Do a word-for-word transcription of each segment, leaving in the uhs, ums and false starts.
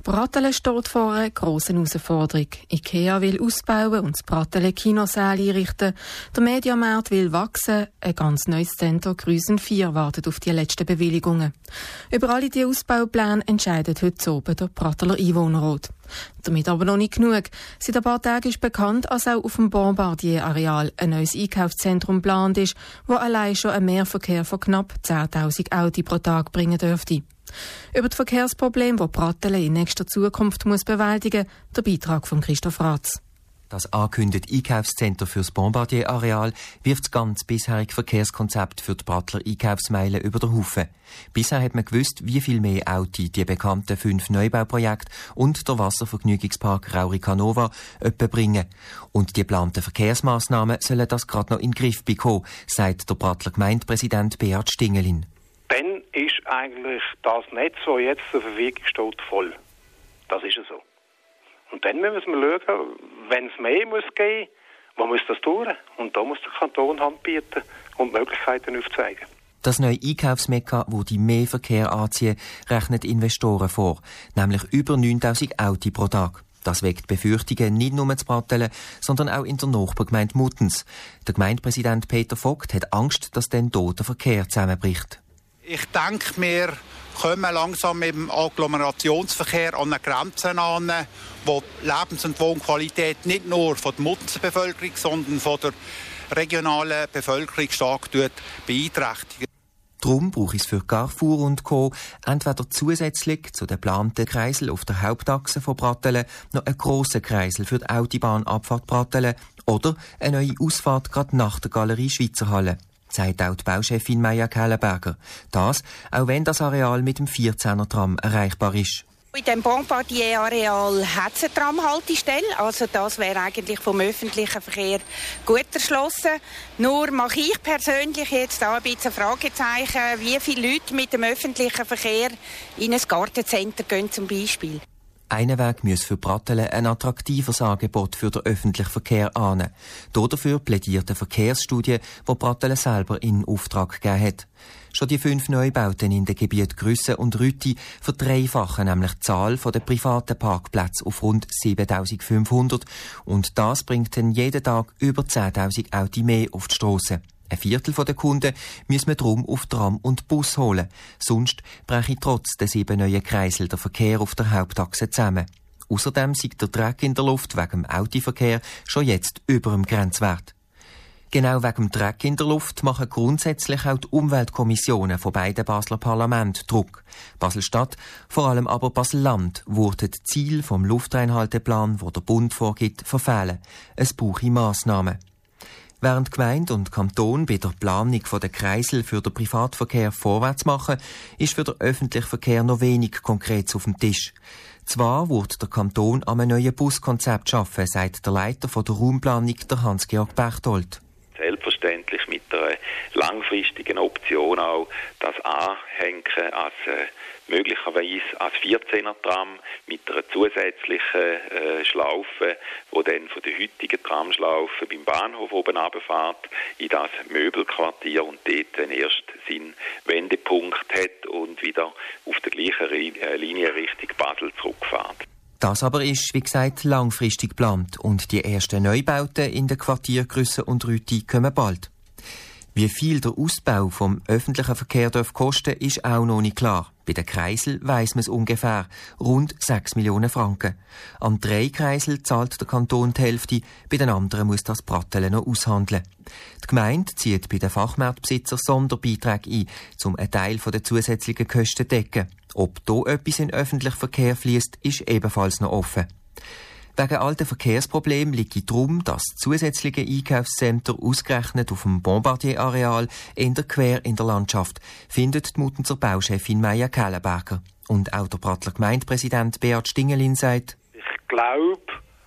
Brattelen steht vor einer grossen Herausforderung. IKEA will ausbauen und das Brattelen Kinosaal einrichten. Der Mediamarkt will wachsen. Ein ganz neues Center Grüsen vier wartet auf die letzten Bewilligungen. Über alle diese Ausbaupläne entscheidet heute oben der Bratteler Einwohnerrat. Damit aber noch nicht genug. Seit ein paar Tagen ist bekannt, dass auch auf dem Bombardier-Areal ein neues Einkaufszentrum geplant ist, das allein schon einen Mehrverkehr von knapp zehntausend Autos pro Tag bringen dürfte. Über das Verkehrsproblem, das Brattelen in nächster Zukunft muss bewältigen muss, der Beitrag von Christoph Ratz. Das angekündigte Einkaufszentrum für das Bombardier-Areal wirft das ganze bisherige Verkehrskonzept für die Brattler Einkaufsmeile über den Haufen. Bisher hat man gewusst, wie viel mehr Autos die bekannten fünf Neubauprojekte und der Wasservergnügungspark Raurica Nova etwa bringen. Und die geplanten Verkehrsmaßnahmen sollen das gerade noch in den Griff bekommen, sagt der Brattler Gemeindepräsident Beat Stingelin. Dann ist eigentlich das Netz, das jetzt zur Verfügung steht, voll. Das ist so. Und dann müssen wir schauen, wenn es mehr muss geben, wo muss das tun? Und da muss der Kanton Hand bieten und Möglichkeiten aufzeigen. Das neue Einkaufsmekka, wo die mehr Verkehr anziehen, rechnet Investoren vor, nämlich über neuntausend Autos pro Tag. Das weckt Befürchtungen nicht nur zu Brattelen, sondern auch in der Nachbargemeinde Muttens. Der Gemeindepräsident Peter Vogt hat Angst, dass dann dort der Verkehr zusammenbricht. Ich denke, wir kommen langsam mit dem Agglomerationsverkehr an eine Grenze an, wo die Lebens- und Wohnqualität nicht nur von der Muttenser Bevölkerung, sondern von der regionalen Bevölkerung stark beeinträchtigt. Darum brauche es für Carrefour und Co. entweder zusätzlich zu den geplanten Kreisel auf der Hauptachse von Brattelen noch einen grossen Kreisel für die Autobahnabfahrt Brattelen oder eine neue Ausfahrt gerade nach der Galerie Schweizerhalle, sagt auch die Bauchefin Maja Kellenberger. Das, auch wenn das Areal mit dem vierzehner Tram erreichbar ist. In dem Bombardier-Areal hat es eine Tramhaltestelle, also das wäre eigentlich vom öffentlichen Verkehr gut erschlossen. Nur mache ich persönlich jetzt da ein bisschen Fragezeichen, wie viele Leute mit dem öffentlichen Verkehr in ein Gartencenter gehen zum Beispiel. Einenweg muss für Brattelen ein attraktives Angebot für den öffentlichen Verkehr ahnen. Dafür plädiert eine Verkehrsstudie, die Brattelen selber in Auftrag gegeben hat. Schon die fünf Neubauten in den Gebieten Grüsse und Rütti verdreifachen nämlich die Zahl der privaten Parkplätze auf rund siebentausendfünfhundert und das bringt dann jeden Tag über zehntausend Autos mehr auf die Strasse. Ein Viertel der Kunden müssen wir darum auf Tram und Bus holen. Sonst breche trotz der sieben neuen Kreisel der Verkehr auf der Hauptachse zusammen. Außerdem sieht der Dreck in der Luft wegen dem Autoverkehr schon jetzt über dem Grenzwert. Genau wegen dem Dreck in der Luft machen grundsätzlich auch die Umweltkommissionen von beiden Basler Parlamenten Druck. Basel-Stadt, vor allem aber Basel-Land, wurden die Ziele vom Luftreinhalteplan, wo der Bund vorgibt, verfehlen. Es brauche Massnahmen. Während Gemeinde und Kanton bei der Planung der Kreisel für den Privatverkehr vorwärts machen, ist für den öffentlichen Verkehr noch wenig Konkretes auf dem Tisch. Zwar wird der Kanton an einem neuen Buskonzept arbeiten, sagt der Leiter der Raumplanung, der Hans-Georg Berchtold. Selbstverständlich mit einer langfristigen Option auch das Anhängen als äh, möglicherweise als vierzehner Tram mit einer zusätzlichen äh, Schlaufe, die dann von der heutigen Tramschlaufe beim Bahnhof oben runterfährt in das Möbelquartier und dort dann erst seinen Wendepunkt hat und wieder auf der gleichen Linie Richtung Basel zurückfährt. Das aber ist, wie gesagt, langfristig geplant und die ersten Neubauten in den Quartieren Grüsse und Rütti kommen bald. Wie viel der Ausbau vom öffentlichen Verkehr darf kosten, ist auch noch nicht klar. Bei den Kreisel weiss man es ungefähr, rund sechs Millionen Franken. An drei Kreisel zahlt der Kanton die Hälfte, bei den anderen muss das Brattelen noch aushandeln. Die Gemeinde zieht bei den Fachmarktbesitzern Sonderbeiträge ein, um einen Teil der zusätzlichen Kosten zu decken. Ob da etwas in den öffentlichen Verkehr fließt, ist ebenfalls noch offen. Wegen alter Verkehrsproblemen liegt es darum, dass das zusätzliche Einkaufscenter ausgerechnet auf dem Bombardier-Areal in der quer in der Landschaft, findet die Muttenser Bauchefin Maja Kellenberger. Und auch der Brattler Gemeindepräsident Beat Stingelin sagt: Ich glaube,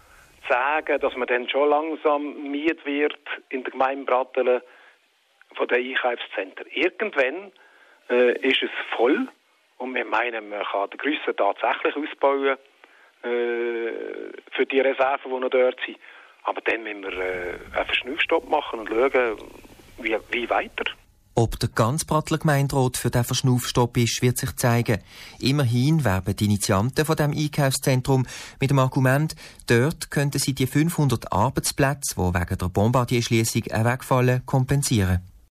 zu sagen, dass man dann schon langsam miet wird in der Gemeinde Brattelen von den Einkaufszentren. Irgendwann äh, ist es voll und wir meinen, man kann den Grüssen tatsächlich ausbauen für die Reserven, die noch dort sind. Aber dann müssen wir äh, einen Verschnaufstopp machen und schauen, wie, wie weiter. Ob der ganze Prattler Gemeinderat für den Verschnaufstopp ist, wird sich zeigen. Immerhin werben die Initianten von dem Einkaufszentrum mit dem Argument, dort könnten sie die fünfhundert Arbeitsplätze, die wegen der Bombardier-Schliessung wegfallen, kompensieren.